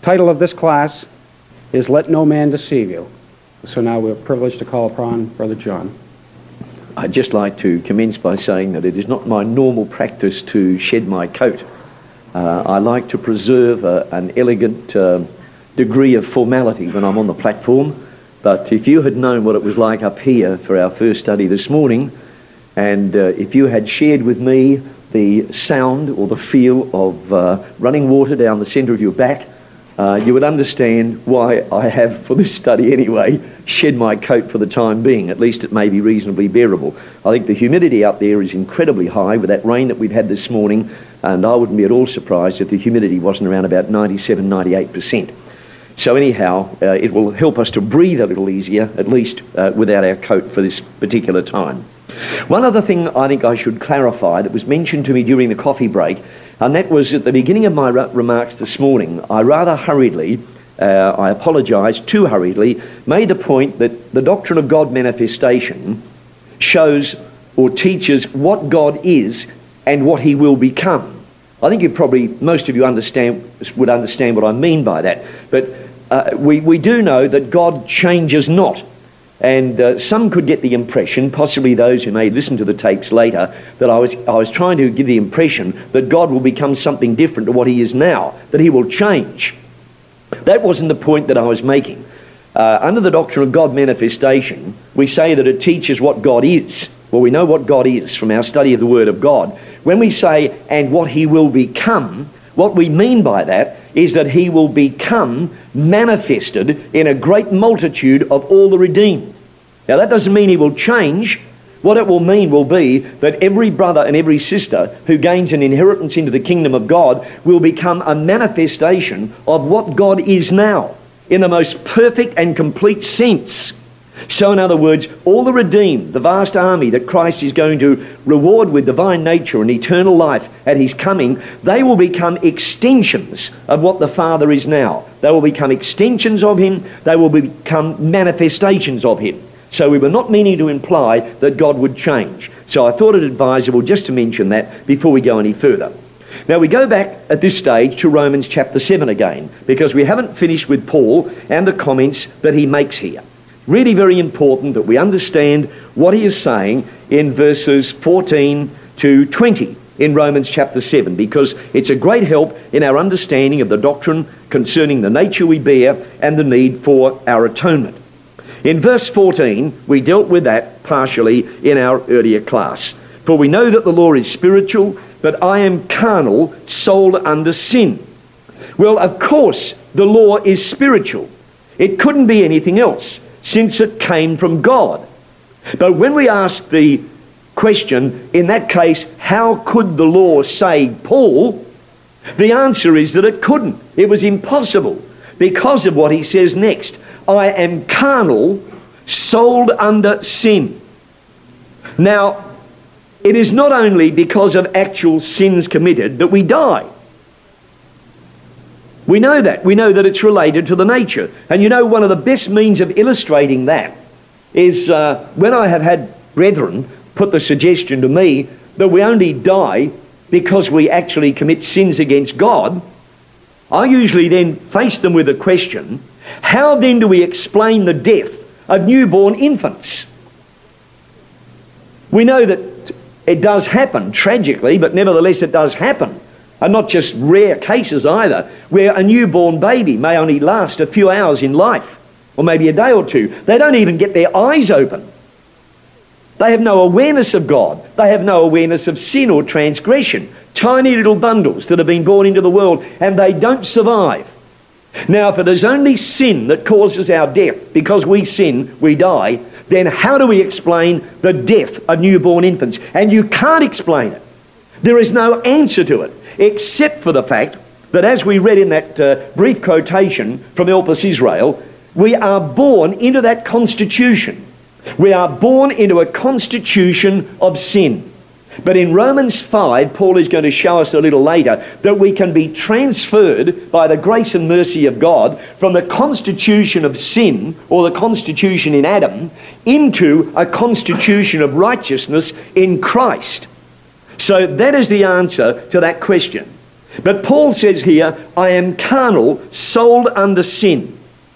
Title of this class is Let No Man Deceive You. So now we're privileged to call upon Brother John. I'd just like to commence by saying that it is not my normal practice to shed my coat. I like to preserve an elegant degree of formality when I'm on the platform, but if you had known what it was like up here for our first study this morning, and if you had shared with me the sound or the feel of running water down the centre of your back, you would understand why I have, for this study anyway, shed my coat for the time being. At least it may be reasonably bearable. I think the humidity up there is incredibly high with that rain that we've had this morning, and I wouldn't be at all surprised if the humidity wasn't around about 97-98%. So anyhow, it will help us to breathe a little easier, at least without our coat for this particular time. One other thing I think I should clarify that was mentioned to me during the coffee break, and that was at the beginning of my remarks this morning, I rather hurriedly, I apologise, too hurriedly, made the point that the doctrine of God manifestation shows or teaches what God is and what he will become. I think most of you would understand what I mean by that. But we do know that God changes not. And some could get the impression, possibly those who may listen to the tapes later, that I was trying to give the impression that God will become something different to what he is now, that he will change. That wasn't the point that I was making. Under the doctrine of God manifestation, we say that it teaches what God is. Well, we know what God is from our study of the Word of God. When we say, and what he will become, what we mean by that is that he will become manifested in a great multitude of all the redeemed. Now that doesn't mean he will change. What it will mean will be that every brother and every sister who gains an inheritance into the kingdom of God will become a manifestation of what God is now in the most perfect and complete sense. So in other words, all the redeemed, the vast army that Christ is going to reward with divine nature and eternal life at his coming, they will become extensions of what the Father is now. They will become extensions of him. They will become manifestations of him. So we were not meaning to imply that God would change. So I thought it advisable just to mention that before we go any further. Now we go back at this stage to Romans chapter 7 again, because we haven't finished with Paul and the comments that he makes here. Really very important that we understand what he is saying in verses 14 to 20 in Romans chapter 7, because it's a great help in our understanding of the doctrine concerning the nature we bear and the need for our atonement. In verse 14, we dealt with that partially in our earlier class. For we know that the law is spiritual, but I am carnal, sold under sin. Well, of course, the law is spiritual. It couldn't be anything else, since it came from God. But when we ask the question, in that case, how could the law save Paul? The answer is that it couldn't. It was impossible because of what he says next. I am carnal, sold under sin. Now, it is not only because of actual sins committed that we die. We know that. We know that it's related to the nature. And you know, one of the best means of illustrating that is when I have had brethren put the suggestion to me that we only die because we actually commit sins against God, I usually then face them with a question, how then do we explain the death of newborn infants? We know that it does happen, tragically, but nevertheless it does happen. And not just rare cases either, where a newborn baby may only last a few hours in life, or maybe a day or two. They don't even get their eyes open. They have no awareness of God. They have no awareness of sin or transgression. Tiny little bundles that have been born into the world, and they don't survive. Now, if it is only sin that causes our death, because we sin, we die, then how do we explain the death of newborn infants? And you can't explain it. There is no answer to it, except for the fact that, as we read in that brief quotation from Elpis Israel, we are born into that constitution. We are born into a constitution of sin. But in Romans 5, Paul is going to show us a little later that we can be transferred by the grace and mercy of God from the constitution of sin, or the constitution in Adam, into a constitution of righteousness in Christ. So that is the answer to that question. But Paul says here, I am carnal, sold under sin.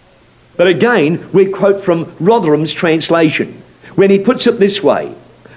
But again, we quote from Rotherham's translation, when he puts it this way,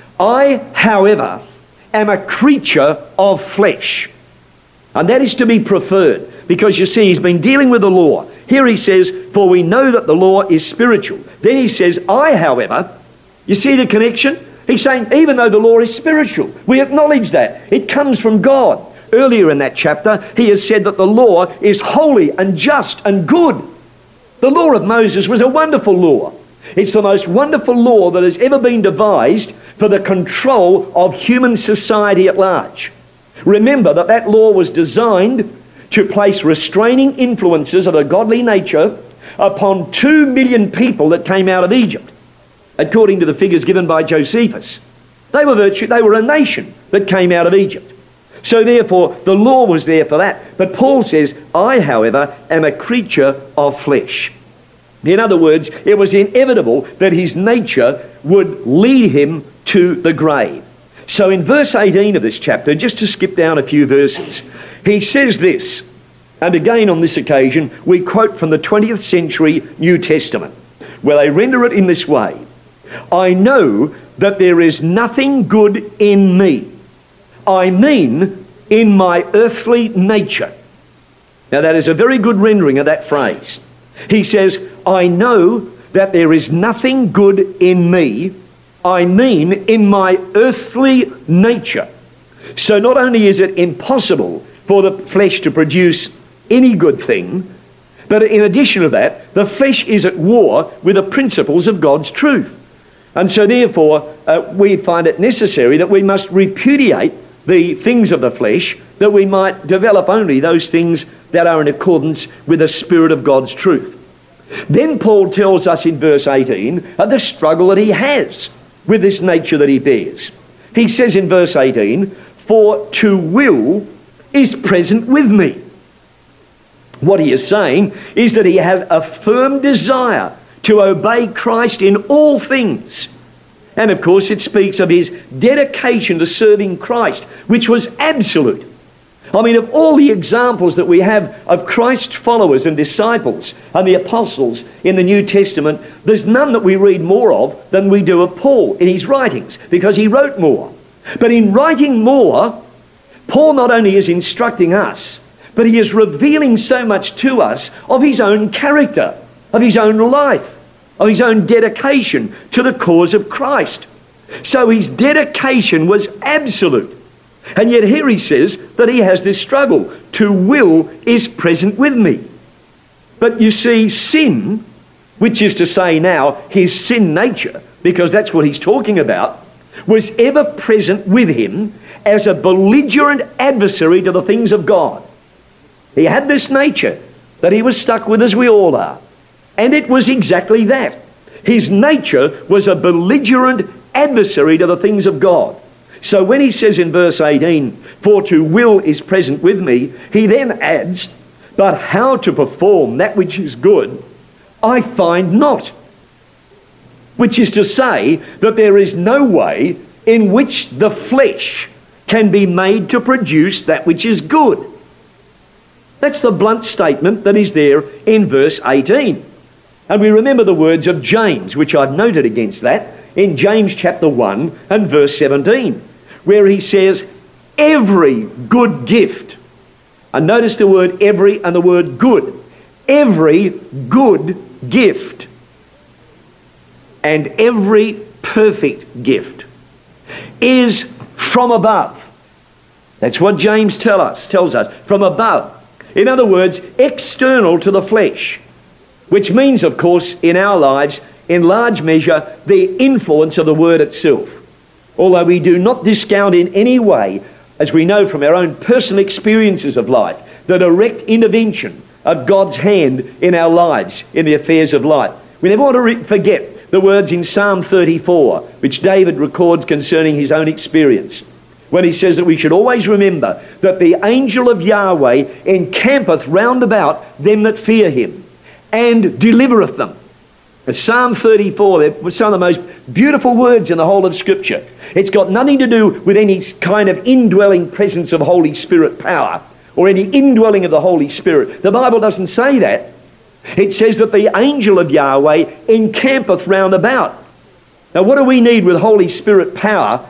I, however, am a creature of flesh. And that is to be preferred, because you see, he's been dealing with the law. Here he says, for we know that the law is spiritual. Then he says, I, however, you see the connection? He's saying, even though the law is spiritual, we acknowledge that. It comes from God. Earlier in that chapter, he has said that the law is holy and just and good. The law of Moses was a wonderful law. It's the most wonderful law that has ever been devised for the control of human society at large. Remember that that law was designed to place restraining influences of a godly nature upon 2 million people that came out of Egypt, according to the figures given by Josephus. They were a nation that came out of Egypt. So therefore, the law was there for that. But Paul says, I, however, am a creature of flesh. In other words, it was inevitable that his nature would lead him to the grave. So in verse 18 of this chapter, just to skip down a few verses, he says this, and again on this occasion, we quote from the 20th century New Testament, where they render it in this way, I know that there is nothing good in me. I mean, in my earthly nature. Now that is a very good rendering of that phrase. He says, I know that there is nothing good in me. I mean, in my earthly nature. So not only is it impossible for the flesh to produce any good thing, but in addition to that, the flesh is at war with the principles of God's truth. And so therefore, we find it necessary that we must repudiate the things of the flesh, that we might develop only those things that are in accordance with the Spirit of God's truth. Then Paul tells us in verse 18 of the struggle that he has with this nature that he bears. He says in verse 18, for to will is present with me. What he is saying is that he has a firm desire to obey Christ in all things. And of course it speaks of his dedication to serving Christ, which was absolute. I mean, of all the examples that we have of Christ's followers and disciples and the apostles in the New Testament, there's none that we read more of than we do of Paul in his writings, because he wrote more. But in writing more, Paul not only is instructing us, but he is revealing so much to us of his own character, of his own life, of his own dedication to the cause of Christ. So his dedication was absolute. And yet here he says that he has this struggle. To will is present with me. But you see, sin, which is to say now his sin nature, because that's what he's talking about, was ever present with him as a belligerent adversary to the things of God. He had this nature that he was stuck with, as we all are. And it was exactly that. His nature was a belligerent adversary to the things of God. So when he says in verse 18, for to will is present with me, he then adds, but how to perform that which is good, I find not. Which is to say that there is no way in which the flesh can be made to produce that which is good. That's the blunt statement that is there in verse 18. And we remember the words of James, which I've noted against that, in James chapter 1 and verse 17, where he says, every good gift, and notice the word every and the word good, every good gift and every perfect gift is from above. That's what James tells us, from above. In other words, external to the flesh, which means, of course, in our lives, in large measure, the influence of the Word itself. Although we do not discount in any way, as we know from our own personal experiences of life, the direct intervention of God's hand in our lives, in the affairs of life. We never want to forget the words in Psalm 34, which David records concerning his own experience, when he says that we should always remember that the angel of Yahweh encampeth round about them that fear him, and delivereth them. And Psalm 34, they're some of the most beautiful words in the whole of Scripture. It's got nothing to do with any kind of indwelling presence of Holy Spirit power, or any indwelling of the Holy Spirit. The Bible doesn't say that. It says that the angel of Yahweh encampeth round about. Now, what do we need with Holy Spirit power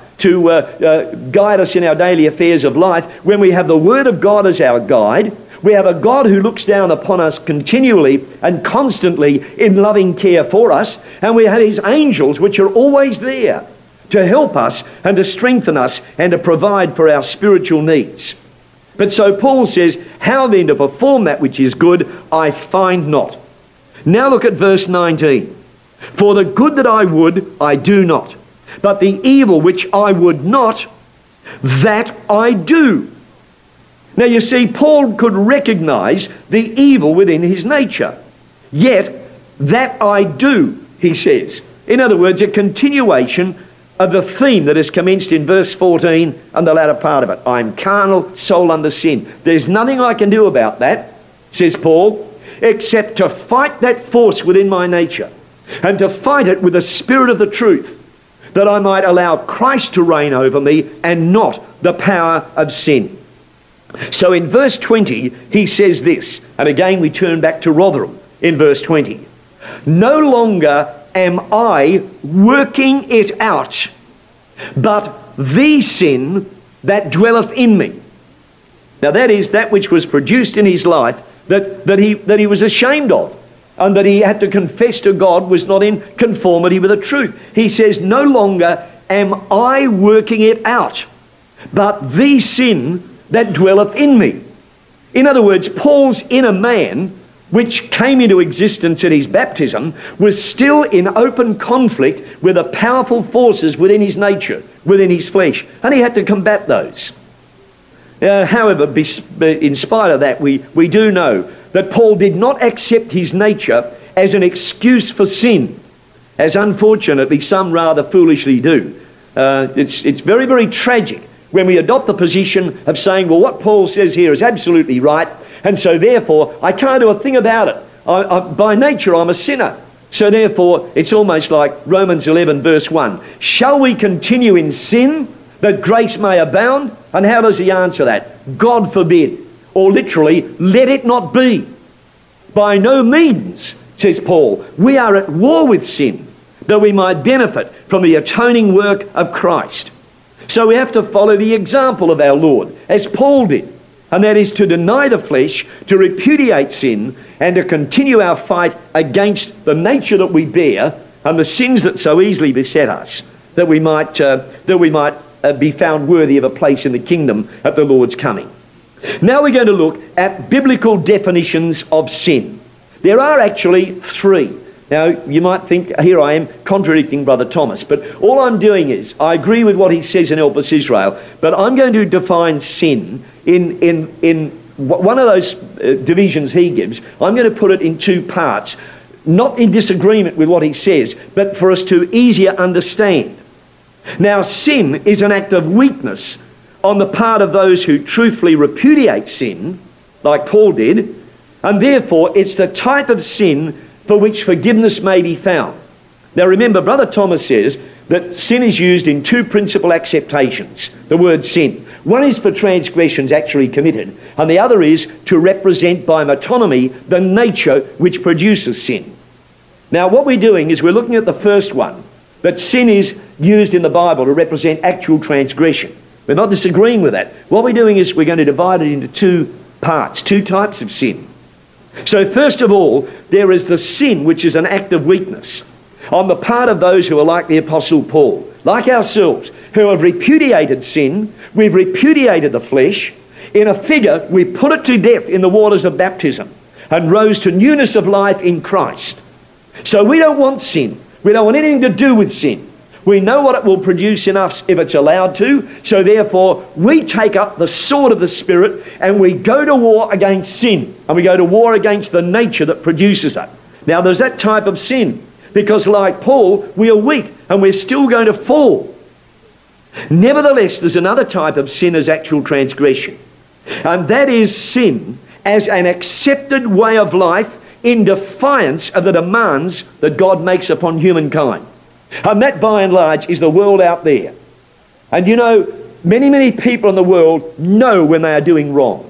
to guide us in our daily affairs of life when we have the Word of God as our guide? We have a God who looks down upon us continually and constantly in loving care for us, and we have His angels which are always there to help us and to strengthen us and to provide for our spiritual needs. But so Paul says, how then to perform that which is good, I find not. Now look at verse 19. For the good that I would, I do not. But the evil which I would not, that I do. Now you see, Paul could recognize the evil within his nature. Yet, that I do, he says. In other words, a continuation of the theme that has commenced in verse 14 and the latter part of it. I'm carnal, soul under sin. There's nothing I can do about that, says Paul, except to fight that force within my nature and to fight it with the Spirit of the truth, that I might allow Christ to reign over me and not the power of sin. So in verse 20, he says this, and again we turn back to Rotherham in verse 20. No longer am I working it out, but the sin that dwelleth in me. Now that is that which was produced in his life that he was ashamed of, and that he had to confess to God was not in conformity with the truth. He says, no longer am I working it out, but the sin that dwelleth in me. In other words, Paul's inner man, which came into existence at his baptism, was still in open conflict with the powerful forces within his nature, within his flesh, and he had to combat those. However, in spite of that, we do know that Paul did not accept his nature as an excuse for sin, as unfortunately some rather foolishly do. It's very, very tragic when we adopt the position of saying, well, what Paul says here is absolutely right, and so therefore I can't do a thing about it. By nature I'm a sinner. So therefore it's almost like Romans 11 verse 1. Shall we continue in sin that grace may abound? And how does he answer that? God forbid. Or literally, let it not be. By no means, says Paul, we are at war with sin, that we might benefit from the atoning work of Christ. So we have to follow the example of our Lord, as Paul did, and that is to deny the flesh, to repudiate sin, and to continue our fight against the nature that we bear and the sins that so easily beset us, that we might be found worthy of a place in the kingdom at the Lord's coming. Now we're going to look at biblical definitions of sin. There are actually three. Now, you might think, here I am contradicting Brother Thomas, but all I'm doing is, I agree with what he says in Help Us Israel, but I'm going to define sin in one of those divisions he gives. I'm going to put it in two parts, not in disagreement with what he says, but for us to easier understand. Now, sin is an act of weakness on the part of those who truthfully repudiate sin, like Paul did, and therefore it's the type of sin for which forgiveness may be found. Now remember, Brother Thomas says that sin is used in two principal acceptations, the word sin. One is for transgressions actually committed, and the other is to represent by metonymy the nature which produces sin. Now what we're doing is we're looking at the first one, that sin is used in the Bible to represent actual transgression. We're not disagreeing with that. What we're doing is we're going to divide it into two parts, two types of sin. So first of all, there is the sin which is an act of weakness on the part of those who are like the Apostle Paul, like ourselves, who have repudiated sin. We've repudiated the flesh. In a figure, we put it to death in the waters of baptism and rose to newness of life in Christ. So we don't want sin. We don't want anything to do with sin. We know what it will produce in us if it's allowed to. So therefore, we take up the sword of the Spirit and we go to war against sin. And we go to war against the nature that produces it. Now there's that type of sin, because like Paul, we are weak and we're still going to fall. Nevertheless, there's another type of sin as actual transgression. And that is sin as an accepted way of life in defiance of the demands that God makes upon humankind. And that, by and large, is the world out there. And you know, many people in the world know when they are doing wrong.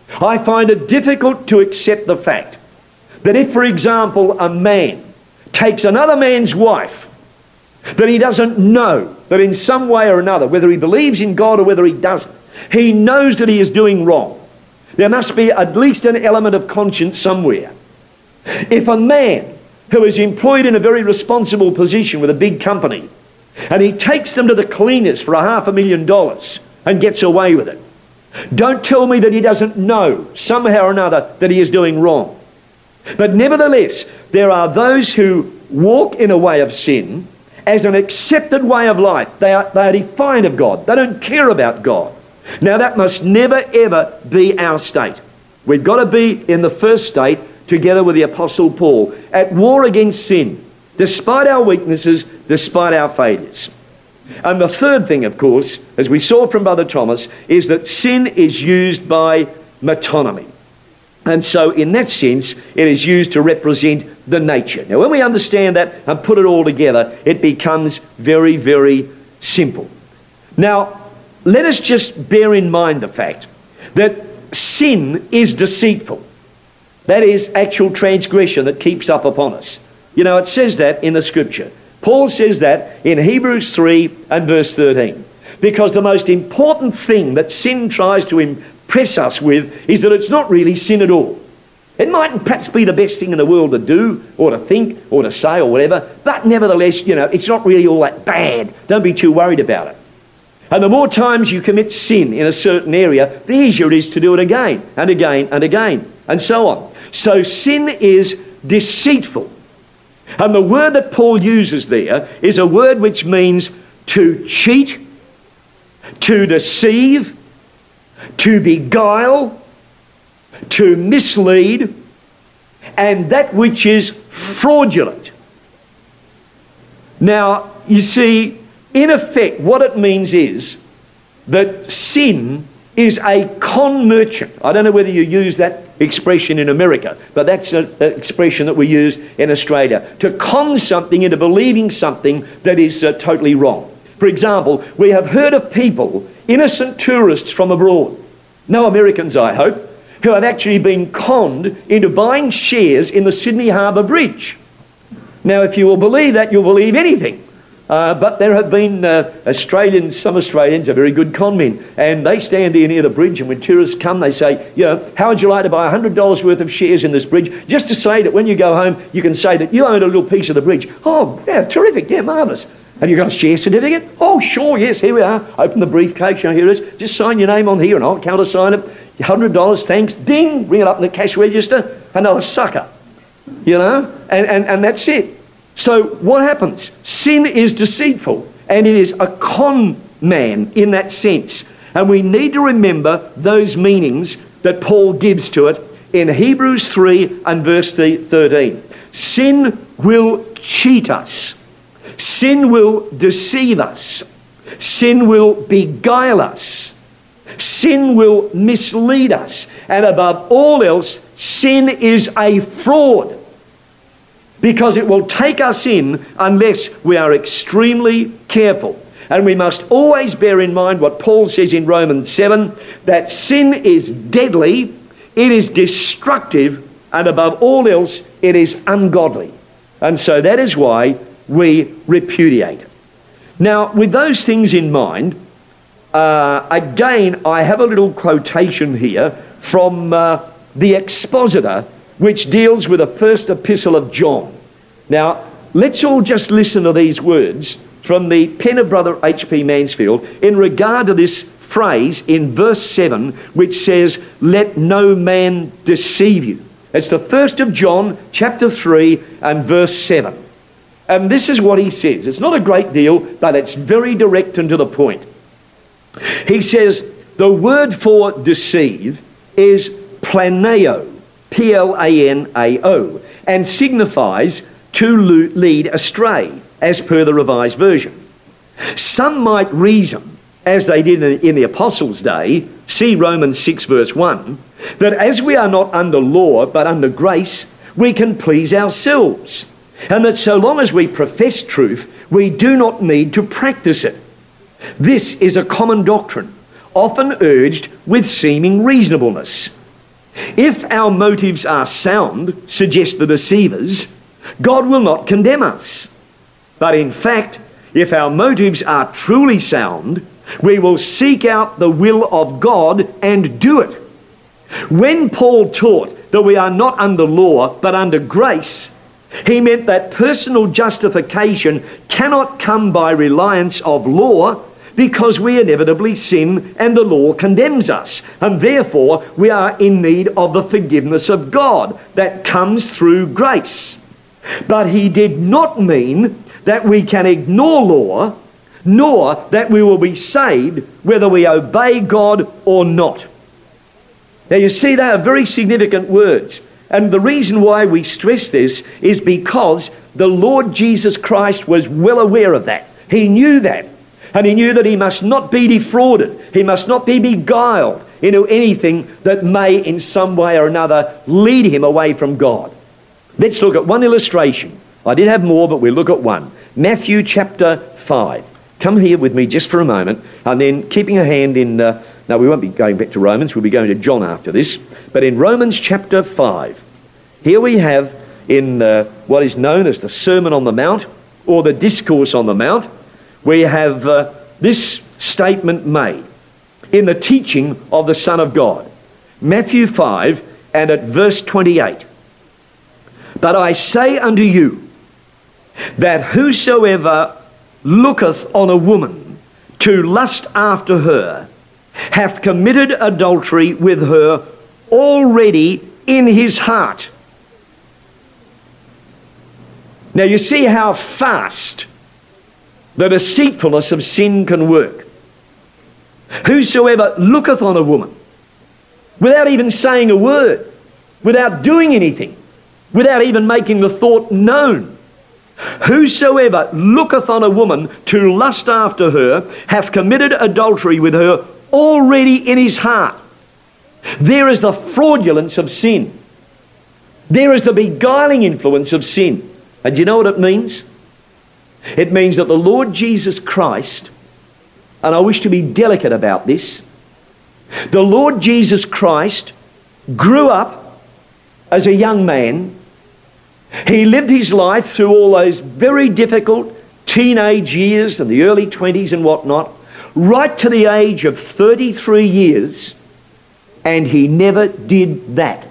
I find it difficult to accept the fact that if, for example, a man takes another man's wife, that he doesn't know that in some way or another, whether he believes in God or whether he doesn't, he knows that he is doing wrong. There must be at least an element of conscience somewhere. If a man who is employed in a very responsible position with a big company, and he takes them to the cleaners for $500,000 and gets away with it, don't tell me that he doesn't know somehow or another that he is doing wrong. But nevertheless, there are those who walk in a way of sin as an accepted way of life. They are defiant of God. They don't care about God. Now that must never ever be our state. We've got to be in the first state together with the Apostle Paul, at war against sin, despite our weaknesses, despite our failures. And the third thing, of course, as we saw from Brother Thomas, is that sin is used by metonymy. And so in that sense, it is used to represent the nature. Now when we understand that and put it all together, it becomes very, very simple. Now, let us just bear in mind the fact that sin is deceitful. That is actual transgression that keeps up upon us. You know, it says that in the Scripture. Paul says that in Hebrews 3 and verse 13. Because the most important thing that sin tries to impress us with is that it's not really sin at all. It mightn't perhaps be the best thing in the world to do or to think or to say or whatever, but nevertheless, you know, it's not really all that bad. Don't be too worried about it. And the more times you commit sin in a certain area, the easier it is to do it again and again and again and so on. So sin is deceitful. And the word that Paul uses there is a word which means to cheat, to deceive, to beguile, to mislead, and that which is fraudulent. Now, you see, in effect, what it means is that sin is a con merchant. I don't know whether you use that expression in America, but that's an expression that we use in Australia. To con something into believing something that is totally wrong. For example, we have heard of people, innocent tourists from abroad, no Americans I hope, who have actually been conned into buying shares in the Sydney Harbour Bridge. Now, if you will believe that, you'll believe anything. But there have been some Australians are very good con men, and they stand there near the bridge, and when tourists come, they say, you know, how would you like to buy $100 worth of shares in this bridge, just to say that when you go home, you can say that you own a little piece of the bridge. Oh, yeah, terrific, yeah, marvellous. Have you got a share certificate? Oh, sure, yes, here we are. Open the briefcase, you know, here it is. Just sign your name on here, and I'll countersign it. $100, thanks, ding, bring it up in the cash register. Another sucker, you know, and that's it. So what happens? Sin is deceitful, and it is a con man in that sense. And we need to remember those meanings that Paul gives to it in Hebrews 3 and verse 13. Sin will cheat us. Sin will deceive us. Sin will beguile us. Sin will mislead us. And above all else, sin is a fraud, because it will take us in unless we are extremely careful. And we must always bear in mind what Paul says in Romans 7, that sin is deadly, it is destructive, and above all else, it is ungodly. And so that is why we repudiate it. Now, with those things in mind, again, I have a little quotation here from the Expositor, which deals with the first epistle of John. Now, let's all just listen to these words from the pen of Brother H.P. Mansfield in regard to this phrase in verse 7, which says, let no man deceive you. It's the first of John, chapter 3, and verse 7. And this is what he says. It's not a great deal, but it's very direct and to the point. He says, the word for deceive is planeo, P-L-A-N-A-O, and signifies to lead astray, as per the Revised Version. Some might reason, as they did in the Apostles' day, see Romans 6 verse 1, that as we are not under law but under grace, we can please ourselves, and that so long as we profess truth, we do not need to practice it. This is a common doctrine, often urged with seeming reasonableness. If our motives are sound, suggest the deceivers, God will not condemn us. But in fact, if our motives are truly sound, we will seek out the will of God and do it. When Paul taught that we are not under law but under grace, he meant that personal justification cannot come by reliance of law, because we inevitably sin and the law condemns us, and therefore we are in need of the forgiveness of God that comes through grace. But he did not mean that we can ignore law, nor that we will be saved whether we obey God or not. Now you see, they are very significant words, and the reason why we stress this is because the Lord Jesus Christ was well aware of that. He knew that. And he knew that he must not be defrauded. He must not be beguiled into anything that may in some way or another lead him away from God. Let's look at one illustration. I did have more, but we'll look at one. Matthew chapter 5. Come here with me just for a moment, and then keeping a hand in... no, we won't be going back to Romans. We'll be going to John after this. But in Romans chapter 5, here we have in what is known as the Sermon on the Mount, or the Discourse on the Mount, we have this statement made in the teaching of the Son of God. Matthew 5 and at verse 28. But I say unto you, that whosoever looketh on a woman to lust after her, hath committed adultery with her already in his heart. Now you see how fast the deceitfulness of sin can work. Whosoever looketh on a woman, without even saying a word, without doing anything, without even making the thought known, whosoever looketh on a woman to lust after her, hath committed adultery with her already in his heart. There is the fraudulence of sin. There is the beguiling influence of sin. And you know what it means? It means that the Lord Jesus Christ, and I wish to be delicate about this, the Lord Jesus Christ grew up as a young man. He lived his life through all those very difficult teenage years and the early 20s and whatnot, right to the age of 33 years, and he never did that.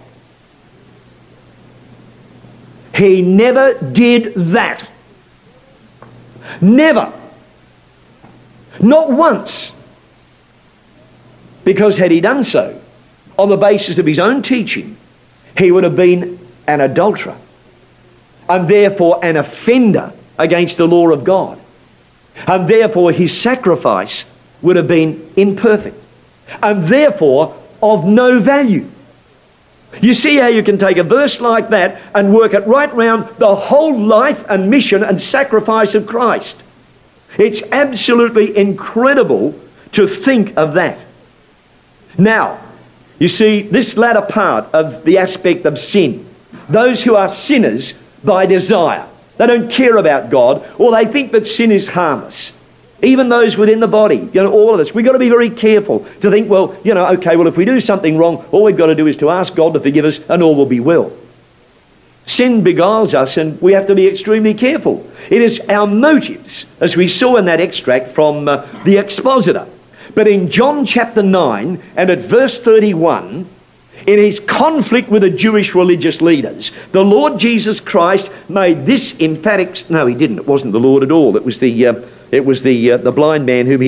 He never did that. Never. Not once. Because had he done so, on the basis of his own teaching, he would have been an adulterer, and therefore an offender against the law of God. And therefore his sacrifice would have been imperfect, and therefore of no value. You see how you can take a verse like that and work it right round the whole life and mission and sacrifice of Christ. It's absolutely incredible to think of that. Now, you see, this latter part of the aspect of sin, those who are sinners by desire, they don't care about God, or they think that sin is harmless. Even those within the body, all of us, we've got to be very careful to think, okay, if we do something wrong, all we've got to do is to ask God to forgive us and all will be well. Sin beguiles us and we have to be extremely careful. It is our motives, as we saw in that extract from the expositor. But in John chapter 9 and at verse 31, in his conflict with the Jewish religious leaders, the Lord Jesus Christ made this emphatic... No, he didn't. It wasn't the Lord at all. It was the blind man whom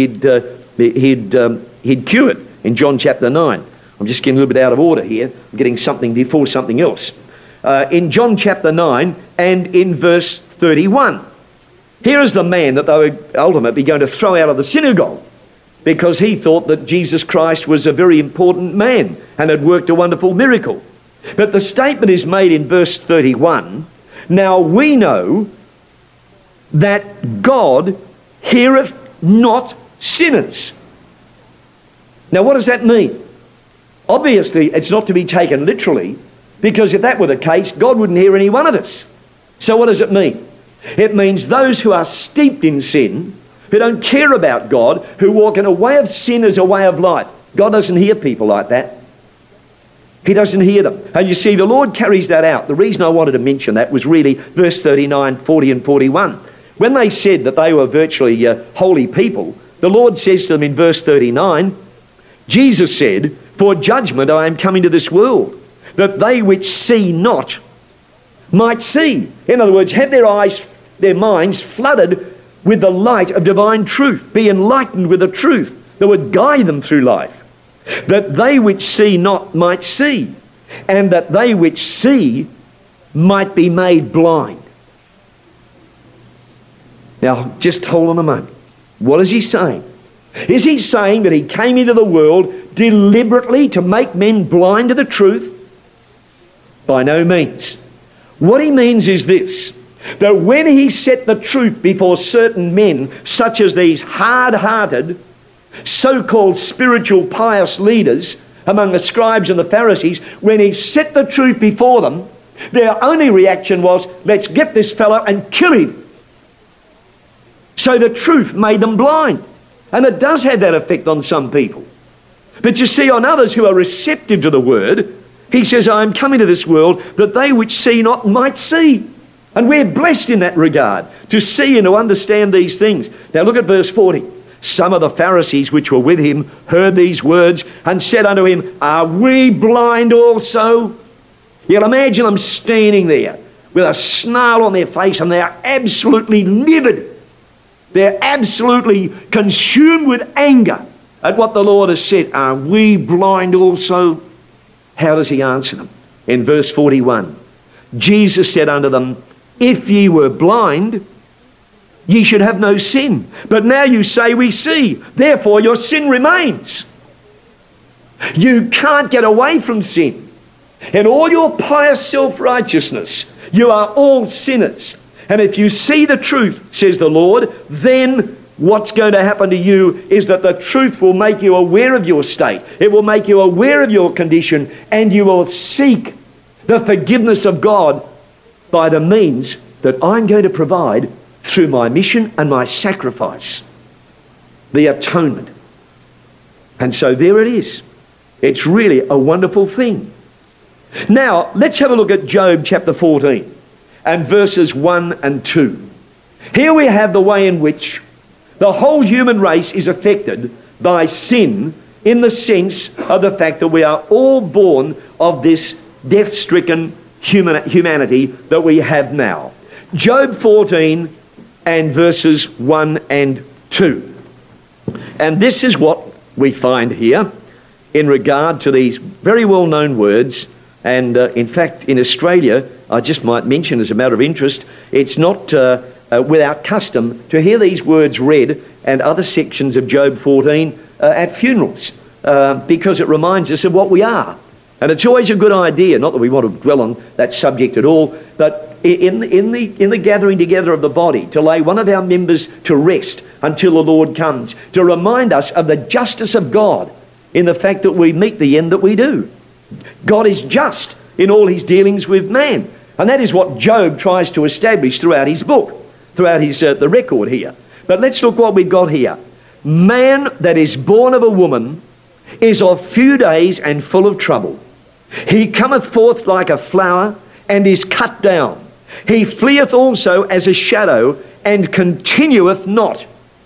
he'd cured in John chapter 9. I'm just getting a little bit out of order here. I'm getting something before something else. In John chapter 9 and in verse 31. Here is the man that they were ultimately going to throw out of the synagogue because he thought that Jesus Christ was a very important man and had worked a wonderful miracle. But the statement is made in verse 31, now we know that God heareth not sinners. Now what does that mean? Obviously it's not to be taken literally, because if that were the case, God wouldn't hear any one of us. So what does it mean? It means those who are steeped in sin, who don't care about God, who walk in a way of sin as a way of life. God doesn't hear people like that. He doesn't hear them. And you see, the Lord carries that out. The reason I wanted to mention that was really verse 39, 40 and 41. When they said that they were virtually holy people, the Lord says to them in verse 39, Jesus said, "For judgment I am come into this world, that they which see not might see." In other words, have their eyes, their minds flooded with the light of divine truth, be enlightened with the truth that would guide them through life. That they which see not might see, and that they which see might be made blind. Now, just hold on a moment. What is he saying? Is he saying that he came into the world deliberately to make men blind to the truth? By no means. What he means is this, that when he set the truth before certain men, such as these hard-hearted, so-called spiritual pious leaders among the scribes and the Pharisees, when he set the truth before them, their only reaction was, let's get this fellow and kill him. So the truth made them blind. And it does have that effect on some people. But you see, on others who are receptive to the word, he says, I am come into this world that they which see not might see. And we're blessed in that regard, to see and to understand these things. Now look at verse 40. Some of the Pharisees which were with him heard these words and said unto him, Are we blind also? You'll imagine them standing there with a snarl on their face, and they're absolutely livid. They're absolutely consumed with anger at what the Lord has said. Are we blind also? How does he answer them? In verse 41, Jesus said unto them, If ye were blind, ye should have no sin. But now you say we see, therefore your sin remains. You can't get away from sin. In all your pious self-righteousness, you are all sinners. And if you see the truth, says the Lord, then what's going to happen to you is that the truth will make you aware of your state. It will make you aware of your condition, and you will seek the forgiveness of God by the means that I'm going to provide through my mission and my sacrifice, the atonement. And so there it is. It's really a wonderful thing. Now, let's have a look at Job chapter 14 and verses 1 and 2. Here we have the way in which the whole human race is affected by sin, in the sense of the fact that we are all born of this death-stricken humanity that we have now. Job 14 and verses 1 and 2. And this is what we find here in regard to these very well-known words. And in fact, in Australia, I just might mention as a matter of interest, it's not without custom to hear these words read and other sections of Job 14 at funerals, because it reminds us of what we are. And it's always a good idea, not that we want to dwell on that subject at all, but in the gathering together of the body, to lay one of our members to rest until the Lord comes, to remind us of the justice of God in the fact that we meet the end that we do. God is just in all his dealings with man. And that is what Job tries to establish throughout his book, throughout his the record here. But let's look what we've got here. Man that is born of a woman is of few days and full of trouble. He cometh forth like a flower and is cut down. He fleeth also as a shadow and continueth not.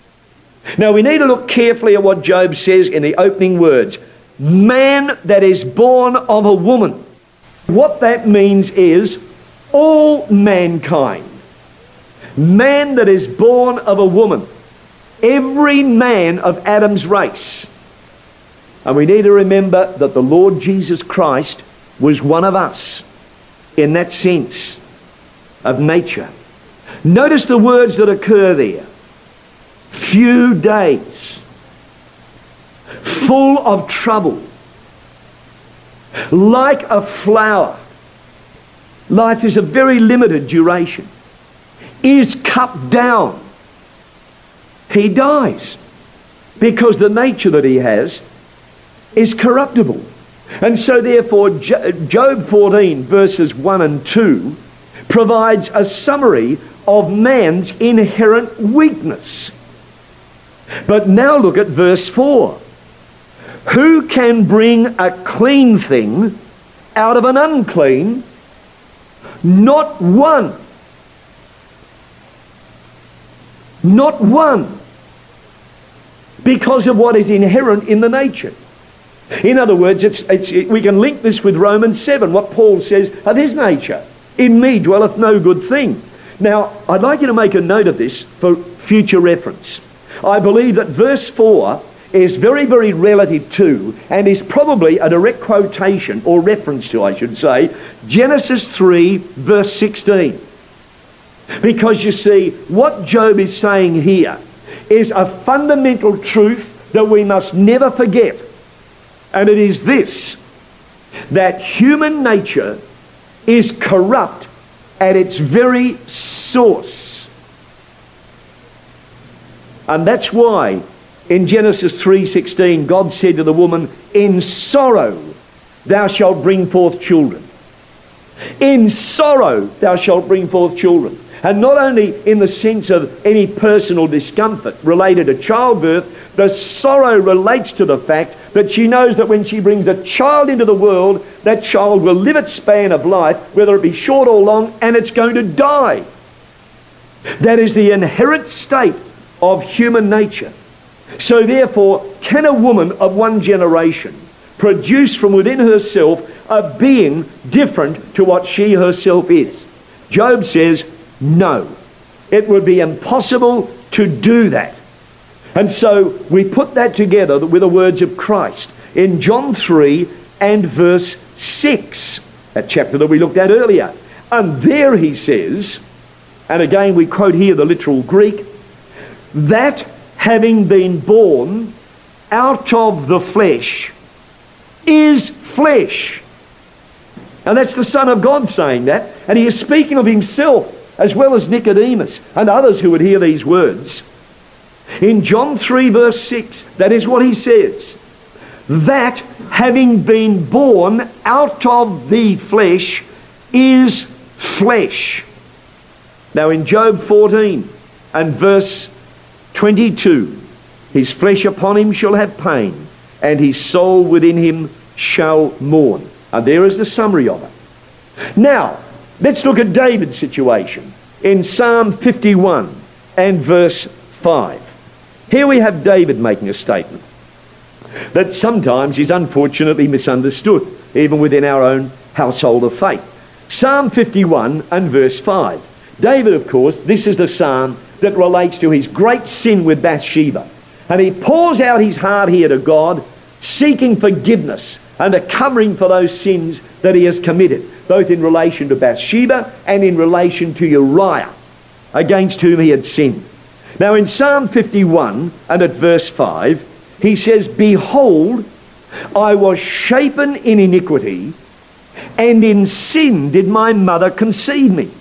Now we need to look carefully at what Job says in the opening words. Man that is born of a woman. What that means is all mankind. Man that is born of a woman. Every man of Adam's race. And we need to remember that the Lord Jesus Christ was one of us in that sense of nature. Notice the words that occur there. Few days. Full of trouble. Like a flower. Life is a very limited duration. Is cut down. He dies because the nature that he has is corruptible. And so therefore Job 14 verses 1 and 2 provides a summary of man's inherent weakness. But now look at verse 4. Who can bring a clean thing out of an unclean, not one. Not one. Because of what is inherent in the nature. In other words, we can link this with Romans 7, what Paul says of his nature. In me dwelleth no good thing. Now, I'd like you to make a note of this for future reference. I believe that verse 4 is very, very relative to, and is probably a direct quotation, or reference to, I should say, Genesis 3, verse 16. Because you see, what Job is saying here is a fundamental truth that we must never forget. And it is this, that human nature is corrupt at its very source. And that's why in Genesis 3:16, God said to the woman, in sorrow thou shalt bring forth children. In sorrow thou shalt bring forth children. And not only in the sense of any personal discomfort related to childbirth, the sorrow relates to the fact that she knows that when she brings a child into the world, that child will live its span of life, whether it be short or long, and it's going to die. That is the inherent state of human nature. So therefore, can a woman of one generation produce from within herself a being different to what she herself is? Job says, no. It would be impossible to do that. And so we put that together with the words of Christ in John 3 and verse 6, that chapter that we looked at earlier. And there he says, and again we quote here the literal Greek, that having been born out of the flesh is flesh. And that's the Son of God saying that. And he is speaking of himself as well as Nicodemus and others who would hear these words. In John 3 verse 6, that is what he says. That having been born out of the flesh is flesh. Now in Job 14 and verse 22, his flesh upon him shall have pain, and his soul within him shall mourn. And there is the summary of it. Now, let's look at David's situation in Psalm 51 and verse 5. Here we have David making a statement that sometimes is unfortunately misunderstood, even within our own household of faith. Psalm 51 and verse 5. David, of course, this is the psalm that relates to his great sin with Bathsheba. And he pours out his heart here to God, seeking forgiveness and a covering for those sins that he has committed, both in relation to Bathsheba and in relation to Uriah, against whom he had sinned. Now in Psalm 51 and at verse 5, he says, behold, I was shapen in iniquity, and in sin did my mother conceive me.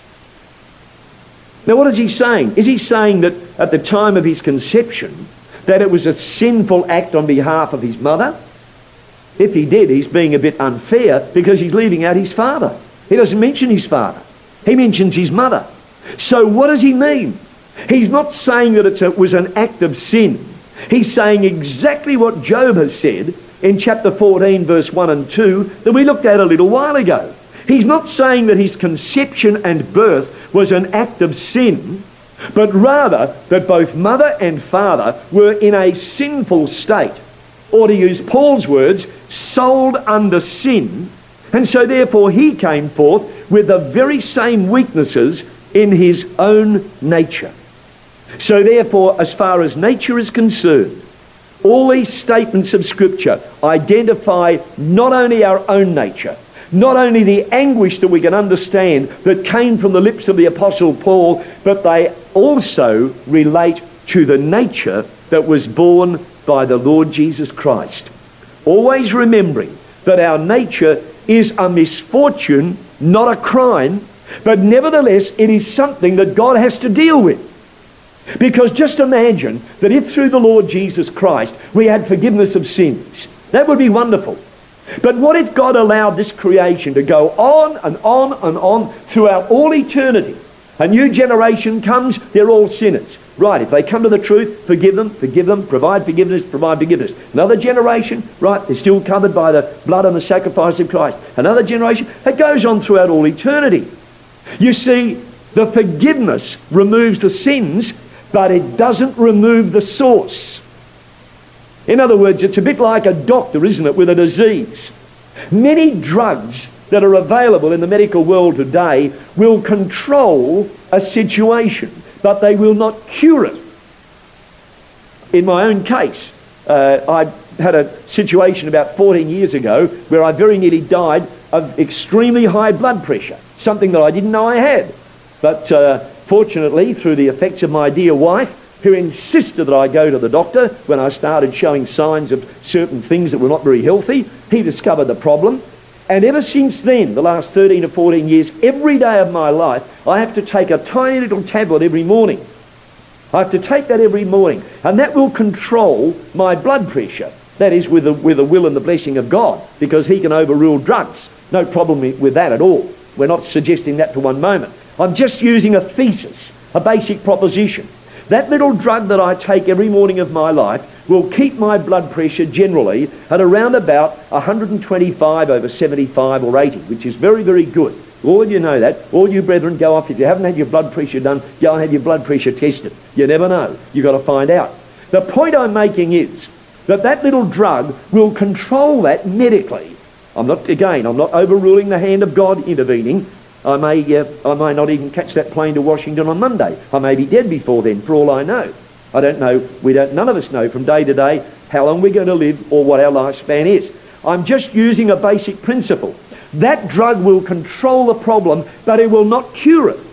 Now what is he saying? Is he saying that at the time of his conception that it was a sinful act on behalf of his mother? If he did, he's being a bit unfair because he's leaving out his father. He doesn't mention his father. He mentions his mother. So what does he mean? He's not saying that it was an act of sin. He's saying exactly what Job has said in chapter 14 verse 1 and 2 that we looked at a little while ago. He's not saying that his conception and birth was an act of sin, but rather that both mother and father were in a sinful state, or to use Paul's words, sold under sin, and so therefore he came forth with the very same weaknesses in his own nature. So therefore, as far as nature is concerned, all these statements of Scripture identify not only our own nature, not only the anguish that we can understand that came from the lips of the Apostle Paul, but they also relate to the nature that was born by the Lord Jesus Christ. Always remembering that our nature is a misfortune, not a crime, but nevertheless it is something that God has to deal with. Because just imagine that if through the Lord Jesus Christ we had forgiveness of sins, that would be wonderful. But what if God allowed this creation to go on and on and on throughout all eternity, A new generation comes, they're all sinners. Right, if they come to the truth, forgive them, provide forgiveness. Another generation, right, they're still covered by the blood and the sacrifice of Christ. Another generation, it goes on throughout all eternity. You see, the forgiveness removes the sins, but it doesn't remove the source. In other words, it's a bit like a doctor, isn't it, with a disease. Many drugs that are available in the medical world today will control a situation, but they will not cure it. In my own case, I had a situation about 14 years ago where I very nearly died of extremely high blood pressure, something that I didn't know I had. But fortunately, through the effects of my dear wife, who insisted that I go to the doctor when I started showing signs of certain things that were not very healthy, he discovered the problem. And ever since then, the last 13 or 14 years, every day of my life, I have to take a tiny little tablet every morning. I have to take that every morning. And that will control my blood pressure. That is with the will and the blessing of God, because he can overrule drugs. No problem with that at all. We're not suggesting that for one moment. I'm just using a thesis, a basic proposition. That little drug that I take every morning of my life will keep my blood pressure generally at around about 125 over 75 or 80, which is very, very good. All of you know that. All you brethren, go off. If you haven't had your blood pressure done, go and have your blood pressure tested. You never know. You've got to find out. The point I'm making is that that little drug will control that medically. I'm not overruling the hand of God intervening. I may not even catch that plane to Washington on Monday. I may be dead before then, for all I know. I don't know. None of us know from day to day how long we're going to live or what our lifespan is. I'm just using a basic principle. That drug will control the problem, but it will not cure it.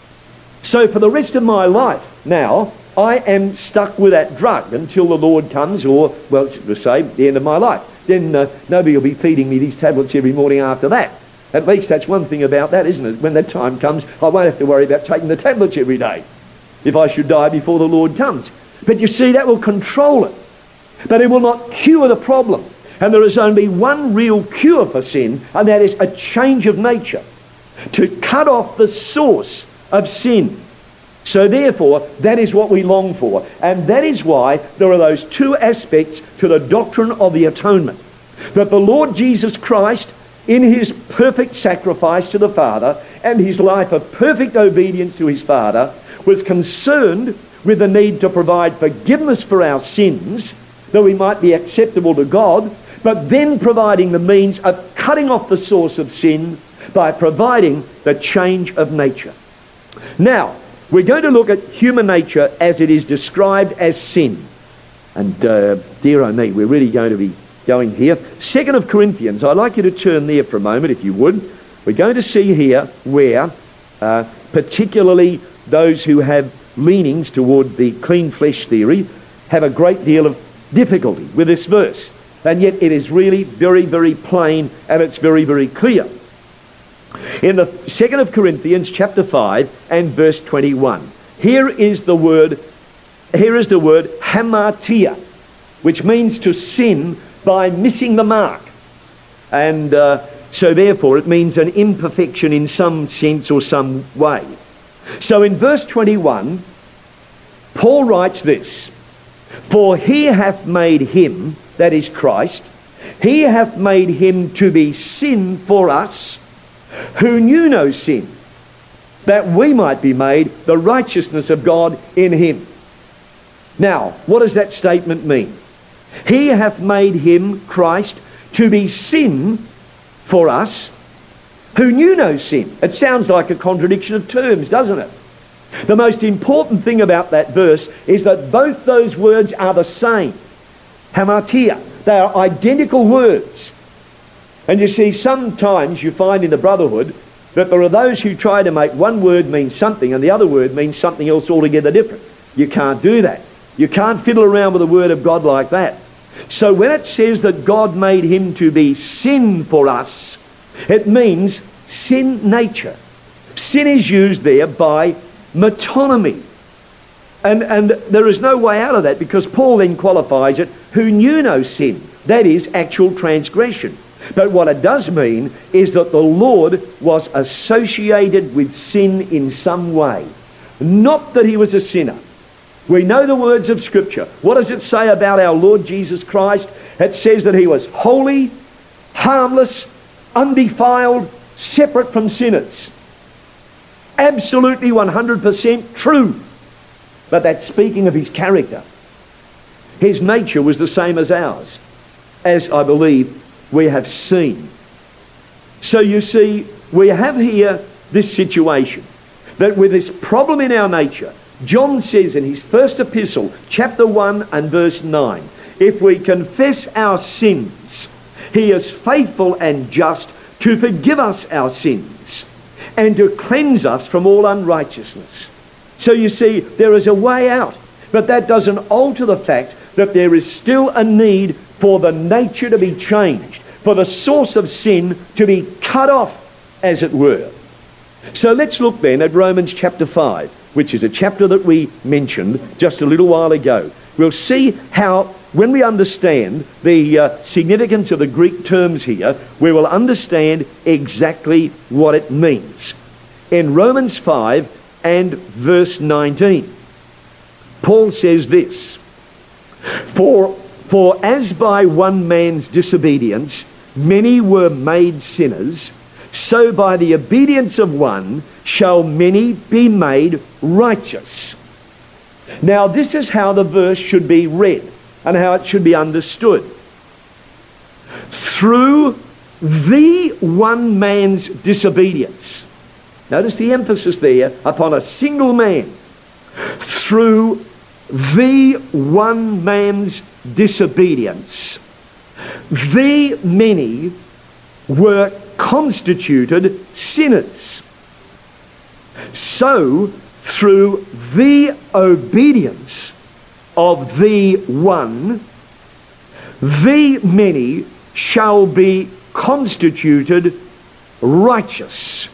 So for the rest of my life now, I am stuck with that drug until the Lord comes, or, well, to say, the end of my life. Then nobody will be feeding me these tablets every morning after that. At least that's one thing about that, isn't it? When that time comes, I won't have to worry about taking the tablets every day if I should die before the Lord comes. But you see, that will control it. But it will not cure the problem. And there is only one real cure for sin, and that is a change of nature, to cut off the source of sin. So therefore, that is what we long for. And that is why there are those two aspects to the doctrine of the atonement. That the Lord Jesus Christ, in his perfect sacrifice to the Father and his life of perfect obedience to his Father, was concerned with the need to provide forgiveness for our sins, that we might be acceptable to God, but then providing the means of cutting off the source of sin by providing the change of nature. Now, we're going to look at human nature as it is described as sin. And dear oh me, we're really going to be going here. 2 Corinthians, I'd like you to turn there for a moment if you would. We're going to see here where particularly those who have leanings toward the clean flesh theory have a great deal of difficulty with this verse. And yet it is really very, very plain, and it's very, very clear. In the 2 Corinthians chapter 5 and verse 21, here is the word hamartia, which means to sin by missing the mark. And so therefore it means an imperfection in some sense or some way. So in verse 21, Paul writes this: "For he hath made him," that is Christ, "he hath made him to be sin for us, who knew no sin, that we might be made the righteousness of God in him." Now, what does that statement mean? He hath made him, Christ, to be sin for us, who knew no sin. It sounds like a contradiction of terms, doesn't it? The most important thing about that verse is that both those words are the same. Hamartia. They are identical words. And you see, sometimes you find in the brotherhood that there are those who try to make one word mean something and the other word means something else altogether different. You can't do that. You can't fiddle around with the word of God like that. So when it says that God made him to be sin for us, it means sin nature. Sin is used there by metonymy. And there is no way out of that, because Paul then qualifies it, who knew no sin. That is actual transgression. But what it does mean is that the Lord was associated with sin in some way. Not that he was a sinner. We know the words of Scripture. What does it say about our Lord Jesus Christ? It says that he was holy, harmless, undefiled, separate from sinners. Absolutely 100% true. But that's speaking of his character. His nature was the same as ours, as I believe we have seen. So you see, we have here this situation, that with this problem in our nature, John says in his first epistle, chapter 1 and verse 9, if we confess our sins, he is faithful and just to forgive us our sins and to cleanse us from all unrighteousness. So you see, there is a way out, but that doesn't alter the fact that there is still a need for the nature to be changed, for the source of sin to be cut off, as it were. So let's look then at Romans chapter 5, which is a chapter that we mentioned just a little while ago. We'll see how, when we understand the significance of the Greek terms here, we will understand exactly what it means. In Romans 5 and verse 19, Paul says this, For as by one man's disobedience many were made sinners, so by the obedience of one shall many be made righteous. Now this is how the verse should be read and how it should be understood. Through the one man's disobedience. Notice the emphasis there upon a single man. Through the one man's disobedience, the many were constituted sinners. So, through the obedience of the one, the many shall be constituted righteous.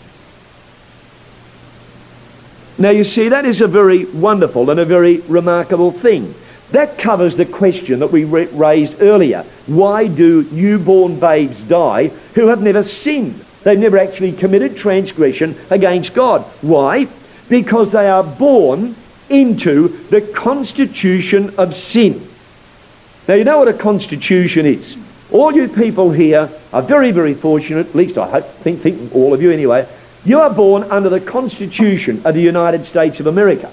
Now you see, that is a very wonderful and a very remarkable thing. That covers the question that we raised earlier. Why do newborn babes die who have never sinned? They've never actually committed transgression against God. Why? Because they are born into the constitution of sin. Now you know what a constitution is. All you people here are very, very fortunate, at least I think all of you anyway. You are born under the Constitution of the United States of America.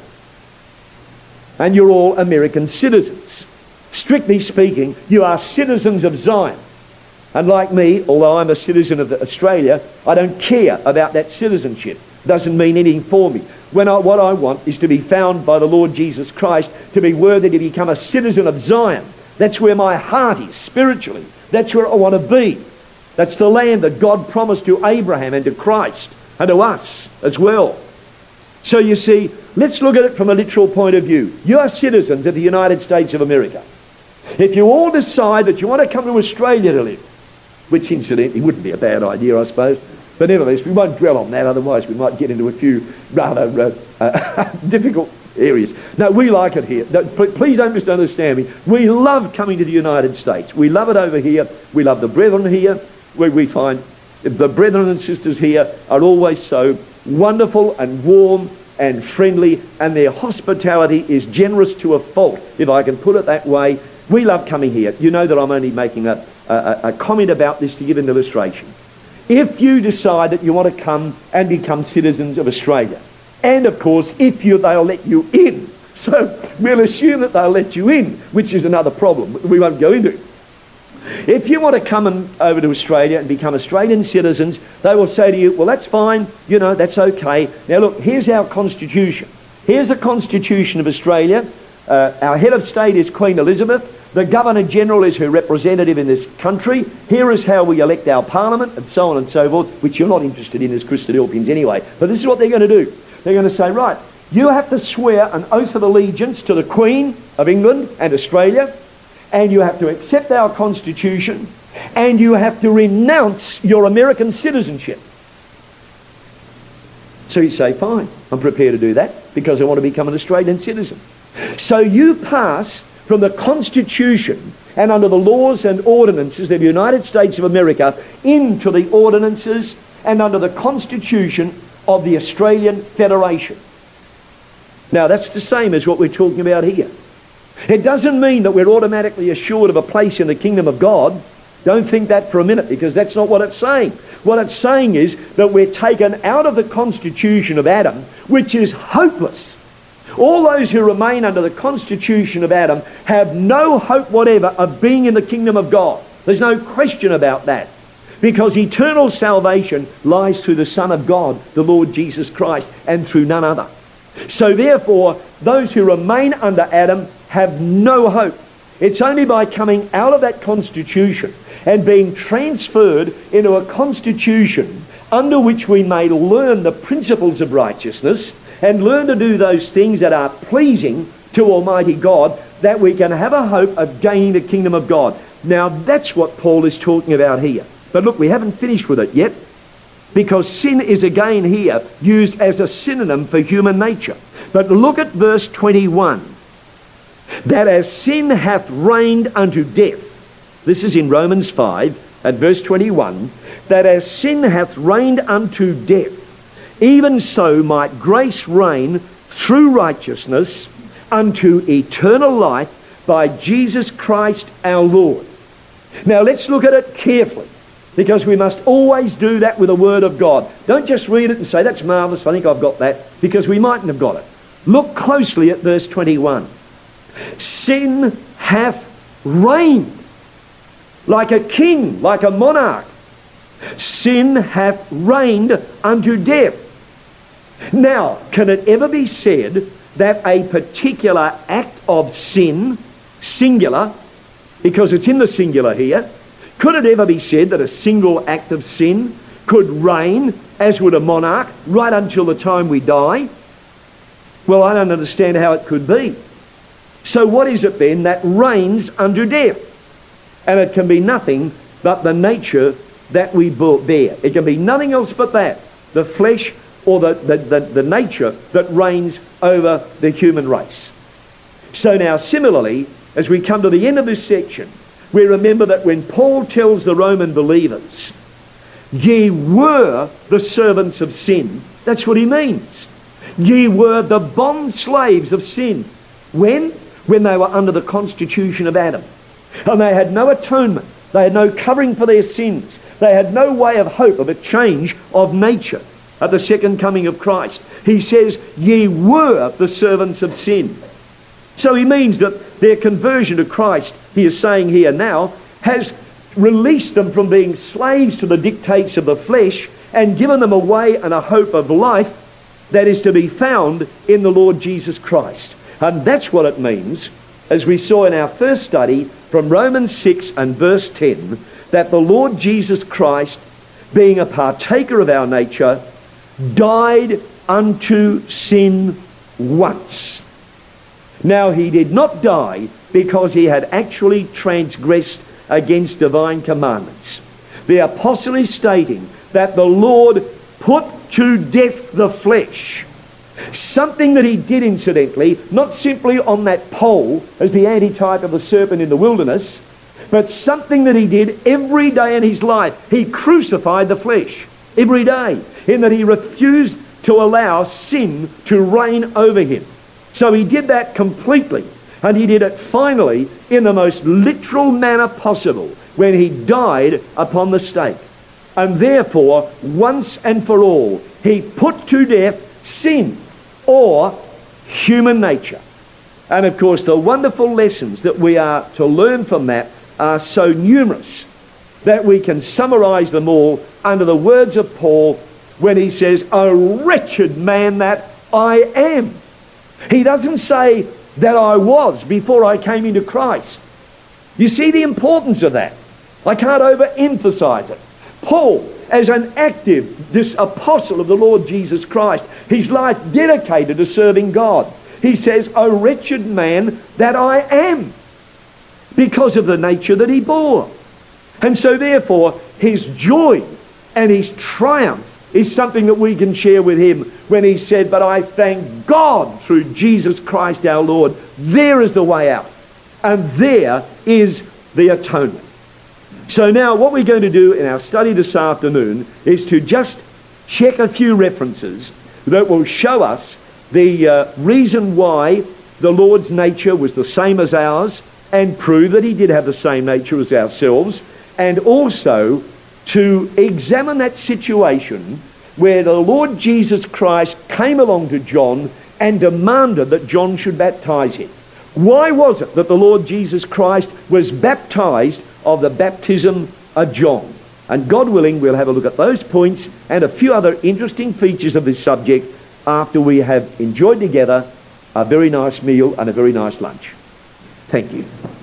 And you're all American citizens. Strictly speaking, you are citizens of Zion. And like me, although I'm a citizen of Australia, I don't care about that citizenship. It doesn't mean anything for me. What I want is to be found by the Lord Jesus Christ, to be worthy to become a citizen of Zion. That's where my heart is, spiritually. That's where I want to be. That's the land that God promised to Abraham and to Christ and to us as well. So you see, let's look at it from a literal point of view. You are citizens of the United States of America. If you all decide that you want to come to Australia to live, which incidentally wouldn't be a bad idea, I suppose, but nevertheless, we won't dwell on that, otherwise we might get into a few rather difficult areas. No, we like it here. No, please don't misunderstand me. We love coming to the United States. We love it over here. We love the brethren here, where we find the brethren and sisters here are always so wonderful and warm and friendly, and their hospitality is generous to a fault, if I can put it that way. We love coming here. You know that I'm only making a comment about this to give an illustration. If you decide that you want to come and become citizens of Australia, and of course they'll let you in, so we'll assume that they'll let you in, which is another problem we won't go into. If you want to come over to Australia and become Australian citizens, they will say to you, well, that's fine, that's okay. Now look, here's our constitution. Here's the Constitution of Australia. Our head of state is Queen Elizabeth. The Governor-General is her representative in this country. Here is how we elect our Parliament, and so on and so forth, which you're not interested in as Christadelphians anyway. But this is what they're going to do. They're going to say, right, you have to swear an oath of allegiance to the Queen of England and Australia, and you have to accept our Constitution, and you have to renounce your American citizenship. So you say, fine, I'm prepared to do that because I want to become an Australian citizen. So you pass from the Constitution and under the laws and ordinances of the United States of America into the ordinances and under the Constitution of the Australian Federation. Now that's the same as what we're talking about here. It doesn't mean that we're automatically assured of a place in the kingdom of God. Don't think that for a minute, because that's not what it's saying. What it's saying is that we're taken out of the constitution of Adam, which is hopeless. All those who remain under the constitution of Adam have no hope whatever of being in the kingdom of God. There's no question about that. Because eternal salvation lies through the Son of God, the Lord Jesus Christ, and through none other. So therefore, those who remain under Adam have no hope. It's only by coming out of that constitution and being transferred into a constitution under which we may learn the principles of righteousness and learn to do those things that are pleasing to Almighty God, that we can have a hope of gaining the kingdom of God. Now that's what Paul is talking about here. But look, we haven't finished with it yet, because sin is again here used as a synonym for human nature. But look at verse 21. That as sin hath reigned unto death, this is in Romans 5 at verse 21, that as sin hath reigned unto death, even so might grace reign through righteousness unto eternal life by Jesus Christ our Lord. Now let's look at it carefully, because we must always do that with the Word of God. Don't just read it and say, that's marvellous, I think I've got that, because we mightn't have got it. Look closely at verse 21. Sin hath reigned like a king, like a monarch. Sin hath reigned unto death. Now, can it ever be said that a particular act of sin, singular, because it's in the singular here, could it ever be said that a single act of sin could reign, as would a monarch, right until the time we die? Well, I don't understand how it could be. So what is it then that reigns unto death? And it can be nothing but the nature that we bear. It can be nothing else but that, the flesh or the nature that reigns over the human race. So now similarly, as we come to the end of this section, we remember that when Paul tells the Roman believers, ye were the servants of sin, that's what he means. Ye were the bond slaves of sin. When? When they were under the constitution of Adam. And they had no atonement. They had no covering for their sins. They had no way of hope of a change of nature at the second coming of Christ. He says, ye were the servants of sin. So he means that their conversion to Christ, he is saying here now, has released them from being slaves to the dictates of the flesh and given them a way and a hope of life that is to be found in the Lord Jesus Christ. And that's what it means, as we saw in our first study from Romans 6 and verse 10, that the Lord Jesus Christ, being a partaker of our nature, died unto sin once. Now he did not die because he had actually transgressed against divine commandments. The apostle is stating that the Lord put to death the flesh. Something that he did incidentally, not simply on that pole as the antitype of the serpent in the wilderness, but something that he did every day in his life. He crucified the flesh every day, in that he refused to allow sin to reign over him. So he did that completely, and he did it finally in the most literal manner possible when he died upon the stake. And therefore, once and for all, he put to death sin, or human nature. And of course, the wonderful lessons that we are to learn from that are so numerous that we can summarize them all under the words of Paul when he says, "O wretched man that I am." He doesn't say that I was before I came into Christ. You see the importance of that? I can't overemphasize it. Paul, as an active, this apostle of the Lord Jesus Christ, his life dedicated to serving God, he says, "O wretched man that I am," because of the nature that he bore. And so therefore, his joy and his triumph is something that we can share with him when he said, "But I thank God through Jesus Christ our Lord." There is the way out. And there is the atonement. So now what we're going to do in our study this afternoon is to just check a few references that will show us the reason why the Lord's nature was the same as ours, and prove that he did have the same nature as ourselves, and also to examine that situation where the Lord Jesus Christ came along to John and demanded that John should baptize him. Why was it that the Lord Jesus Christ was baptized of the baptism of John? And God willing, we'll have a look at those points and a few other interesting features of this subject after we have enjoyed together a very nice meal and a very nice lunch. Thank you.